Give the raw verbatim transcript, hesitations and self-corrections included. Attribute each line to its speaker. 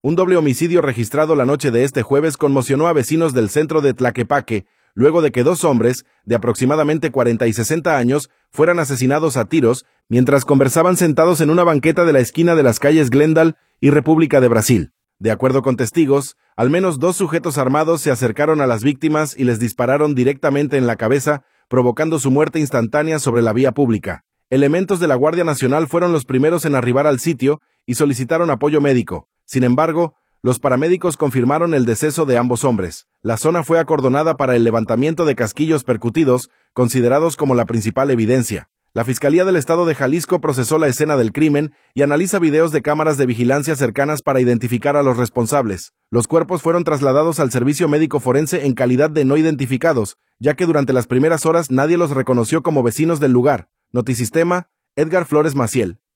Speaker 1: Un doble homicidio registrado la noche de este jueves conmocionó a vecinos del centro de Tlaquepaque, luego de que dos hombres, de aproximadamente cuarenta y sesenta años, fueran asesinados a tiros mientras conversaban sentados en una banqueta de la esquina de las calles Glendale y República de Brasil. De acuerdo con testigos, al menos dos sujetos armados se acercaron a las víctimas y les dispararon directamente en la cabeza, provocando su muerte instantánea sobre la vía pública. Elementos de la Guardia Nacional fueron los primeros en arribar al sitio y solicitaron apoyo médico. Sin embargo, los paramédicos confirmaron el deceso de ambos hombres. La zona fue acordonada para el levantamiento de casquillos percutidos, considerados como la principal evidencia. La Fiscalía del Estado de Jalisco procesó la escena del crimen y analiza videos de cámaras de vigilancia cercanas para identificar a los responsables. Los cuerpos fueron trasladados al servicio médico forense en calidad de no identificados, ya que durante las primeras horas nadie los reconoció como vecinos del lugar. Notisistema, Edgar Flores Maciel.